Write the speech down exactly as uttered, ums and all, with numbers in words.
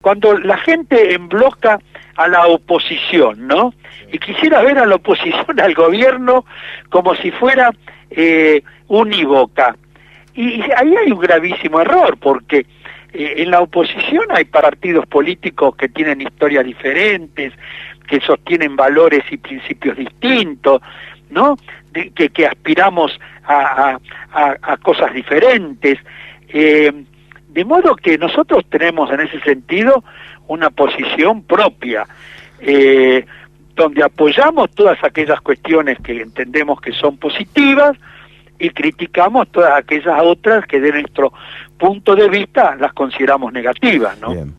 cuando la gente embloca a la oposición, ¿no? Y quisiera ver a la oposición al gobierno como si fuera eh, unívoca. Y, y ahí hay un gravísimo error, porque eh, en la oposición hay partidos políticos que tienen historias diferentes, que sostienen valores y principios distintos, ¿no? De, que, que aspiramos a, a, a, a cosas diferentes. Eh, de modo que nosotros tenemos en ese sentido una posición propia, eh, donde apoyamos todas aquellas cuestiones que entendemos que son positivas y criticamos todas aquellas otras que de nuestro punto de vista las consideramos negativas, ¿no? Bien.